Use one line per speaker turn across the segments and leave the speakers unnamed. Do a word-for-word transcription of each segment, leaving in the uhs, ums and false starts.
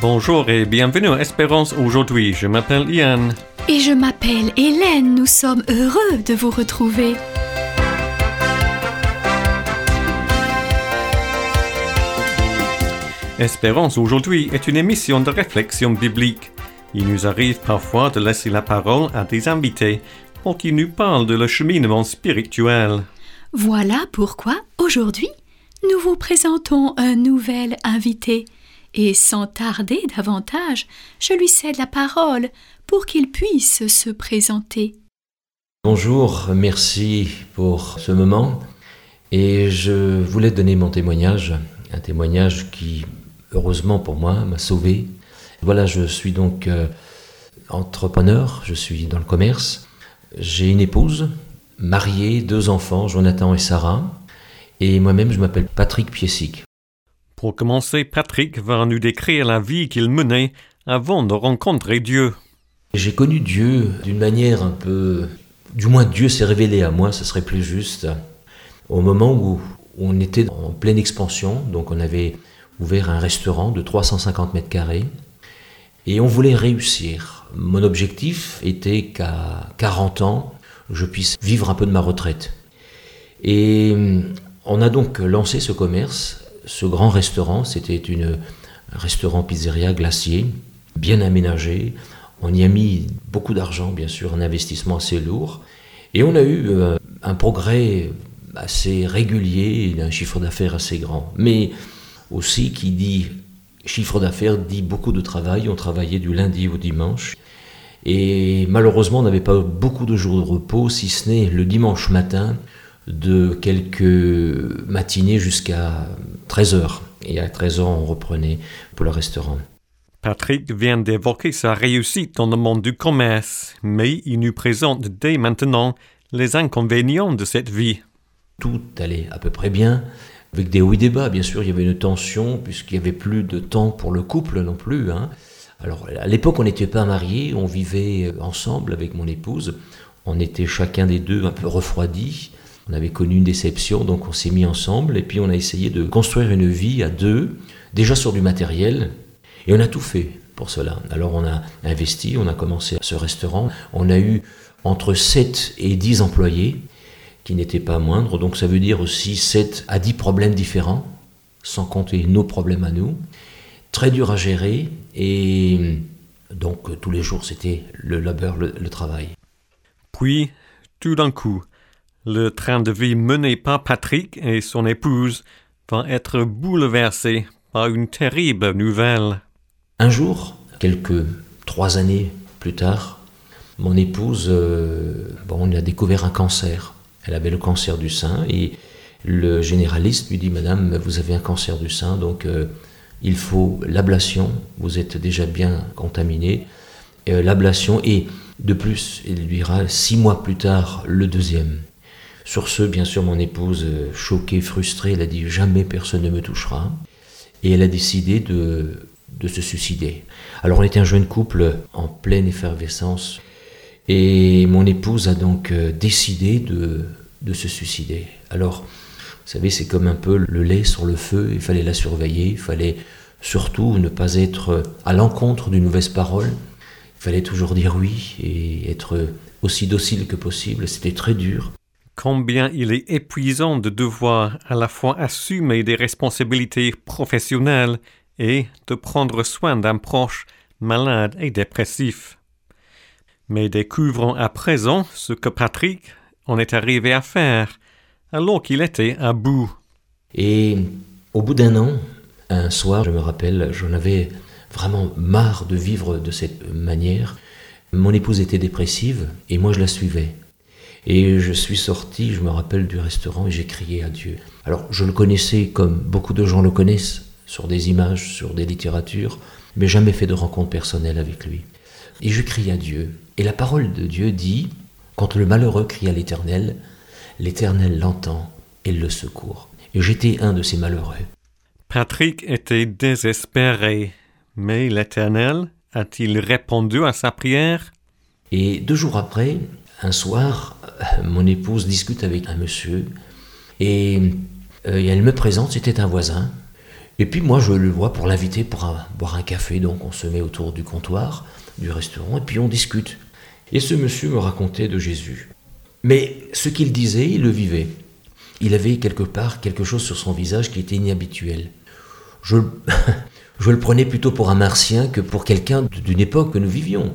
Bonjour et bienvenue à Espérance aujourd'hui. Je m'appelle Ian.
Et je m'appelle Hélène. Nous sommes heureux de vous retrouver.
Espérance aujourd'hui est une émission de réflexion biblique. Il nous arrive parfois de laisser la parole à des invités pour qu'ils nous parlent de leur cheminement spirituel.
Voilà pourquoi, aujourd'hui, nous vous présentons un nouvel invité. Et sans tarder davantage, je lui cède la parole pour qu'il puisse se présenter.
Bonjour, merci pour ce moment. Et je voulais donner mon témoignage, un témoignage qui, heureusement pour moi, m'a sauvé. Voilà, je suis donc euh, entrepreneur, je suis dans le commerce. J'ai une épouse, mariée, deux enfants, Jonathan et Sarah. Et moi-même, je m'appelle Patrick Piesic.
Pour commencer, Patrick va nous décrire la vie qu'il menait avant de rencontrer Dieu.
J'ai connu Dieu d'une manière un peu... Du moins, Dieu s'est révélé à moi, ce serait plus juste. Au moment où on était en pleine expansion, donc on avait ouvert un restaurant de trois cent cinquante mètres carrés, et on voulait réussir. Mon objectif était qu'à quarante ans, je puisse vivre un peu de ma retraite. Et on a donc lancé ce commerce. Ce grand restaurant, c'était une, un restaurant pizzeria glacier, bien aménagé. On y a mis beaucoup d'argent, bien sûr, un investissement assez lourd. Et on a eu euh, un progrès assez régulier, un chiffre d'affaires assez grand. Mais aussi, qui dit chiffre d'affaires, dit beaucoup de travail. On travaillait du lundi au dimanche. Et malheureusement, on n'avait pas beaucoup de jours de repos, si ce n'est le dimanche matin, de quelques matinées jusqu'à treize heures. Et à treize heures, on reprenait pour le restaurant.
Patrick vient d'évoquer sa réussite dans le monde du commerce, mais il nous présente dès maintenant les inconvénients de cette vie.
Tout allait à peu près bien, avec des hauts et des bas. Bien sûr, il y avait une tension, puisqu'il n'y avait plus de temps pour le couple non plus. Hein. Alors, à l'époque, on n'était pas mariés, on vivait ensemble avec mon épouse. On était chacun des deux un peu refroidis. On avait connu une déception, donc on s'est mis ensemble et puis on a essayé de construire une vie à deux, déjà sur du matériel, et on a tout fait pour cela. Alors on a investi, on a commencé ce restaurant, on a eu entre sept et dix employés, qui n'étaient pas moindres, donc ça veut dire aussi sept à dix problèmes différents, sans compter nos problèmes à nous, très dur à gérer, et donc tous les jours c'était le labeur, le, le travail.
Puis, tout d'un coup, le train de vie mené par Patrick et son épouse va être bouleversé par une terrible nouvelle.
Un jour, quelques trois années plus tard, mon épouse, euh, bon, on a découvert un cancer. Elle avait le cancer du sein et le généraliste lui dit « Madame, vous avez un cancer du sein, donc euh, il faut l'ablation, vous êtes déjà bien contaminée. Euh, l'ablation et de plus, il lui dira six mois plus tard le deuxième. » Sur ce, bien sûr, mon épouse, choquée, frustrée, elle a dit « Jamais personne ne me touchera ». Et elle a décidé de, de se suicider. Alors on était un jeune couple en pleine effervescence. Et mon épouse a donc décidé de, de se suicider. Alors, vous savez, c'est comme un peu le lait sur le feu, il fallait la surveiller, il fallait surtout ne pas être à l'encontre d'une mauvaise parole. Il fallait toujours dire oui et être aussi docile que possible, c'était très dur.
Combien il est épuisant de devoir à la fois assumer des responsabilités professionnelles et de prendre soin d'un proche malade et dépressif. Mais découvrons à présent ce que Patrick en est arrivé à faire, alors qu'il était à bout.
Et au bout d'un an, un soir, je me rappelle, j'en avais vraiment marre de vivre de cette manière. Mon épouse était dépressive et moi je la suivais. Et je suis sorti, je me rappelle, du restaurant et j'ai crié à Dieu. Alors, je le connaissais comme beaucoup de gens le connaissent, sur des images, sur des littératures, mais jamais fait de rencontre personnelle avec lui. Et je crie à Dieu. Et la parole de Dieu dit, quand le malheureux crie à l'Éternel, l'Éternel l'entend et le secourt. Et j'étais un de ces malheureux.
Patrick était désespéré, mais l'Éternel a-t-il répondu à sa prière?
Et deux jours après, un soir, mon épouse discute avec un monsieur et, euh, et elle me présente, c'était un voisin, Et puis moi, je le vois pour l'inviter pour un, boire un café. Donc on se met autour du comptoir du restaurant et puis on discute. Et ce monsieur me racontait de Jésus. Mais ce qu'il disait, il le vivait. Il avait quelque part quelque chose sur son visage qui était inhabituel. Je, je le prenais plutôt pour un martien que pour quelqu'un d'une époque que nous vivions.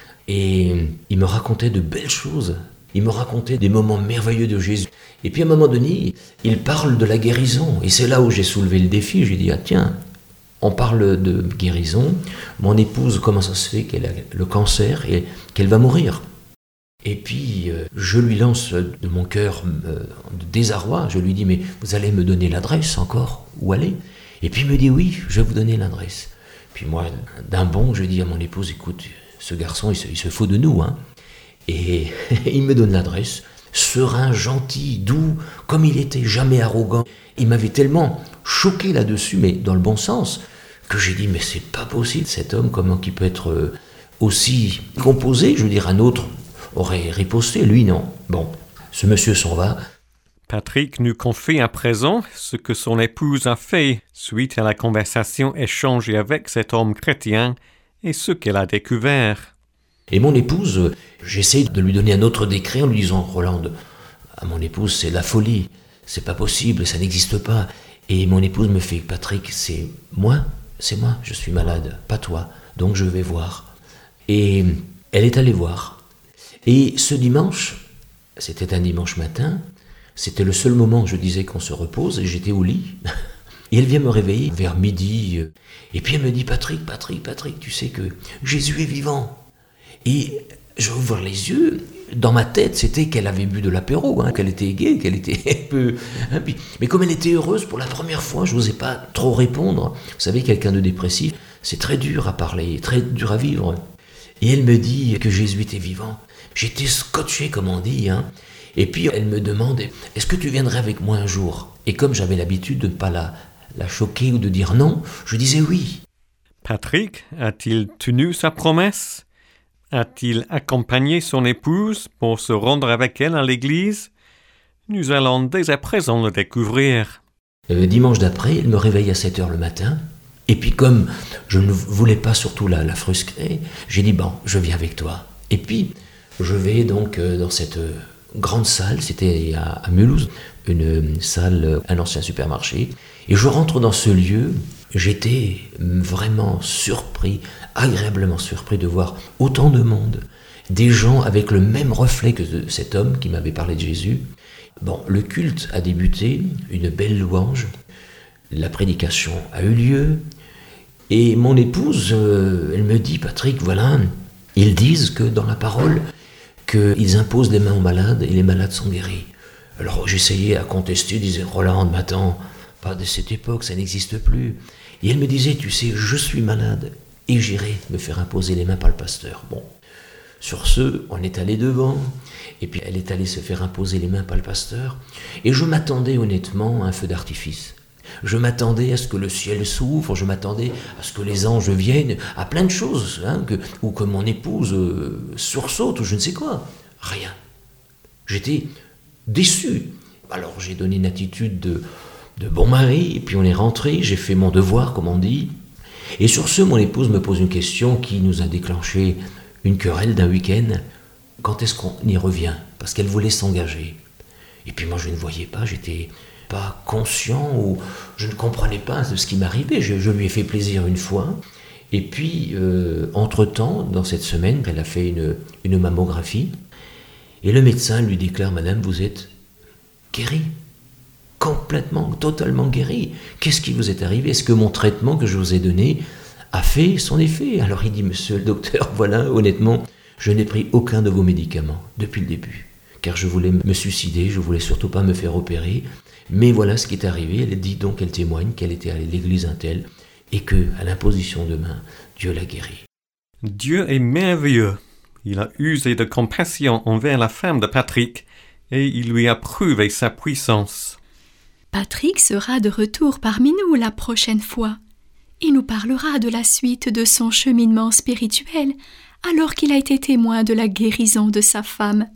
Et il me racontait de belles choses. Il me racontait des moments merveilleux de Jésus. Et puis à un moment donné, il parle de la guérison. Et c'est là où j'ai soulevé le défi. J'ai dit, ah tiens, on parle de guérison. Mon épouse, comment ça se fait qu'elle a le cancer et qu'elle va mourir ? Et puis, euh, je lui lance de mon cœur euh, de désarroi. Je lui dis, mais vous allez me donner l'adresse encore ? Où aller ? Et puis il me dit, oui, je vais vous donner l'adresse. Puis moi, d'un bond, je dis à mon épouse, écoute, ce garçon, il se, il se fout de nous, hein. Et il me donne l'adresse, serein, gentil, doux, comme il était, jamais arrogant. Il m'avait tellement choqué là-dessus, mais dans le bon sens, que j'ai dit, mais c'est pas possible, cet homme, comment il peut être aussi composé ? Je veux dire, un autre aurait riposté, lui non. Bon, ce monsieur s'en va.
Patrick nous confie à présent ce que son épouse a fait suite à la conversation échangée avec cet homme chrétien et ce qu'elle a découvert.
Et mon épouse, j'essaie de lui donner un autre décret en lui disant, Roland, à mon épouse, c'est la folie, c'est pas possible, ça n'existe pas. Et mon épouse me fait, Patrick, c'est moi, c'est moi, je suis malade, pas toi, donc je vais voir. Et elle est allée voir. Et ce dimanche, c'était un dimanche matin, c'était le seul moment où je disais qu'on se repose, et j'étais au lit. Et elle vient me réveiller vers midi. Et puis elle me dit, Patrick, Patrick, Patrick, tu sais que Jésus est vivant. Et je ouvre les yeux. Dans ma tête, c'était qu'elle avait bu de l'apéro, hein, qu'elle était gaie, qu'elle était un peu... Hein, puis, mais comme elle était heureuse, pour la première fois, je n'osais pas trop répondre. Vous savez, quelqu'un de dépressif, c'est très dur à parler, très dur à vivre. Et elle me dit que Jésus était vivant. J'étais scotché, comme on dit, hein. Et puis elle me demande, est-ce que tu viendrais avec moi un jour ? Et comme j'avais l'habitude de ne pas la, la choquer ou de dire non, je disais oui.
Patrick a-t-il tenu sa promesse ? A-t-il accompagné son épouse pour se rendre avec elle à l'église ? Nous allons dès à présent le découvrir.
Le dimanche d'après, elle me réveille à sept heures le matin. Et puis comme je ne voulais pas surtout la, la frustrer, j'ai dit, bon, je viens avec toi. Et puis, je vais donc euh, dans cette euh, grande salle, c'était à, à Mulhouse, une, une salle, euh, un ancien supermarché. Et je rentre dans ce lieu, j'étais vraiment surpris, agréablement surpris de voir autant de monde, des gens avec le même reflet que de cet homme qui m'avait parlé de Jésus. Bon, le culte a débuté, une belle louange, la prédication a eu lieu, et mon épouse, euh, elle me dit, Patrick, voilà, ils disent que dans la parole, qu'ils imposent les mains aux malades et les malades sont guéris. Alors j'essayais à contester, je disais, Roland, mais attends, pas de cette époque, ça n'existe plus. Et elle me disait, tu sais, je suis malade et j'irai me faire imposer les mains par le pasteur. Bon, sur ce, on est allé devant, et puis elle est allée se faire imposer les mains par le pasteur, et je m'attendais honnêtement à un feu d'artifice. Je m'attendais à ce que le ciel s'ouvre, je m'attendais à ce que les anges viennent, à plein de choses, hein, que, ou que mon épouse euh, sursaute, ou je ne sais quoi. Rien. J'étais déçu. Alors j'ai donné une attitude de, de bon mari, et puis on est rentré, j'ai fait mon devoir, comme on dit. Et sur ce, mon épouse me pose une question qui nous a déclenché une querelle d'un week-end. Quand est-ce qu'on y revient ? Parce qu'elle voulait s'engager. Et puis moi je ne voyais pas, j'étais pas conscient ou je ne comprenais pas de ce qui m'arrivait. Je, je lui ai fait plaisir une fois. Et puis, euh, entre-temps, dans cette semaine, elle a fait une, une mammographie. Et le médecin lui déclare, Madame, vous êtes guérie. Complètement, totalement guérie. Qu'est-ce qui vous est arrivé ? Est-ce que mon traitement que je vous ai donné a fait son effet ? Alors il dit, Monsieur le docteur, voilà, honnêtement, je n'ai pris aucun de vos médicaments depuis le début. Car je voulais me suicider, je voulais surtout pas me faire opérer. Mais voilà ce qui est arrivé. Elle dit donc, elle témoigne qu'elle était à l'église un tel et que, à l'imposition de main, Dieu l'a guérie.
Dieu est merveilleux. Il a usé de compassion envers la femme de Patrick et il lui a prouvé sa puissance.
Patrick sera de retour parmi nous la prochaine fois. Il nous parlera de la suite de son cheminement spirituel alors qu'il a été témoin de la guérison de sa femme.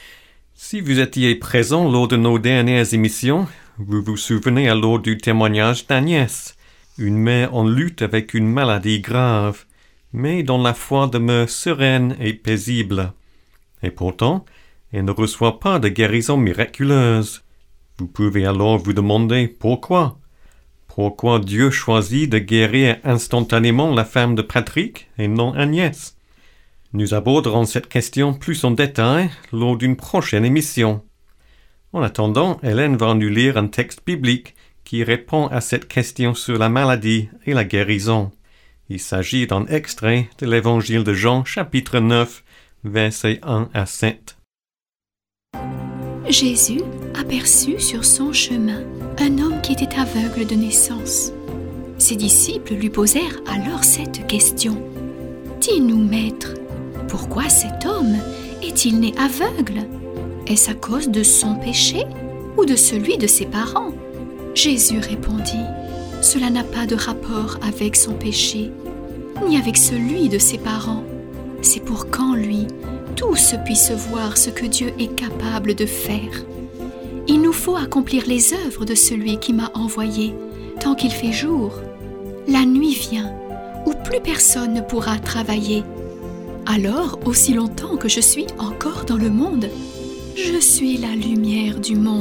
Si vous étiez présent lors de nos dernières émissions, vous vous souvenez alors du témoignage d'Agnès, une mère en lutte avec une maladie grave, mais dont la foi demeure sereine et paisible. Et pourtant, elle ne reçoit pas de guérison miraculeuse. Vous pouvez alors vous demander pourquoi. Pourquoi Dieu choisit de guérir instantanément la femme de Patrick et non Agnès? Nous aborderons cette question plus en détail lors d'une prochaine émission. En attendant, Hélène va nous lire un texte biblique qui répond à cette question sur la maladie et la guérison. Il s'agit d'un extrait de l'Évangile de Jean, chapitre neuf, versets un à sept.
Jésus aperçut sur son chemin un homme qui était aveugle de naissance. Ses disciples lui posèrent alors cette question. « Dis-nous, Maître, pourquoi cet homme est-il né aveugle? Est-ce à cause de son péché ou de celui de ses parents ?» Jésus répondit, « Cela n'a pas de rapport avec son péché, ni avec celui de ses parents. C'est pour qu'en lui, tous puissent voir ce que Dieu est capable de faire. Il nous faut accomplir les œuvres de celui qui m'a envoyé, tant qu'il fait jour. La nuit vient, où plus personne ne pourra travailler. Alors, aussi longtemps que je suis encore dans le monde, je suis la lumière du monde. »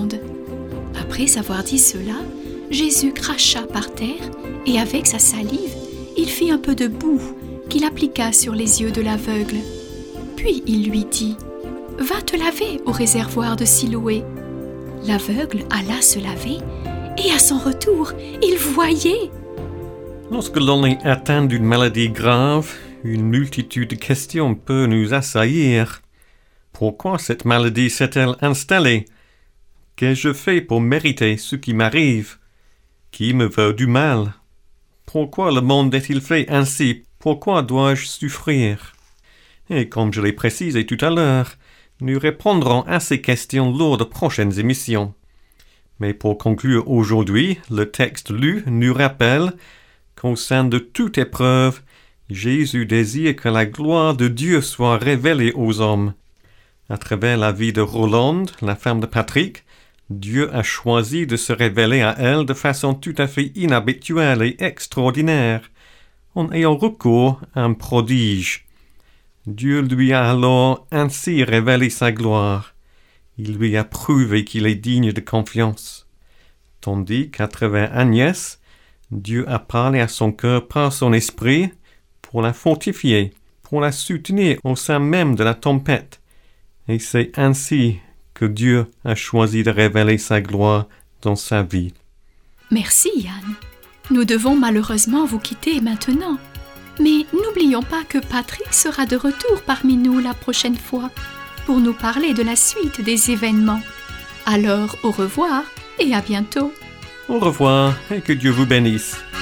Après avoir dit cela, Jésus cracha par terre et avec sa salive, il fit un peu de boue qu'il appliqua sur les yeux de l'aveugle. Puis il lui dit « Va te laver au réservoir de Siloé. » L'aveugle alla se laver et à son retour, il voyait.
Lorsque l'on est atteint d'une maladie grave, une multitude de questions peut nous assaillir. Pourquoi cette maladie s'est-elle installée? Qu'ai-je fait pour mériter ce qui m'arrive? Qui me veut du mal? Pourquoi le monde est-il fait ainsi? Pourquoi dois-je souffrir? Et comme je l'ai précisé tout à l'heure, nous répondrons à ces questions lors de prochaines émissions. Mais pour conclure aujourd'hui, le texte lu nous rappelle qu'au sein de toute épreuve, Jésus désire que la gloire de Dieu soit révélée aux hommes. À travers la vie de Rolande, la femme de Patrick, Dieu a choisi de se révéler à elle de façon tout à fait inhabituelle et extraordinaire, en ayant recours à un prodige. Dieu lui a alors ainsi révélé sa gloire. Il lui a prouvé qu'il est digne de confiance. Tandis qu'à travers Agnès, Dieu a parlé à son cœur par son esprit pour la fortifier, pour la soutenir au sein même de la tempête. Et c'est ainsi que Dieu a choisi de révéler sa gloire dans sa vie.
Merci Yann. Nous devons malheureusement vous quitter maintenant. Mais n'oublions pas que Patrick sera de retour parmi nous la prochaine fois pour nous parler de la suite des événements. Alors au revoir et à bientôt.
Au revoir et que Dieu vous bénisse.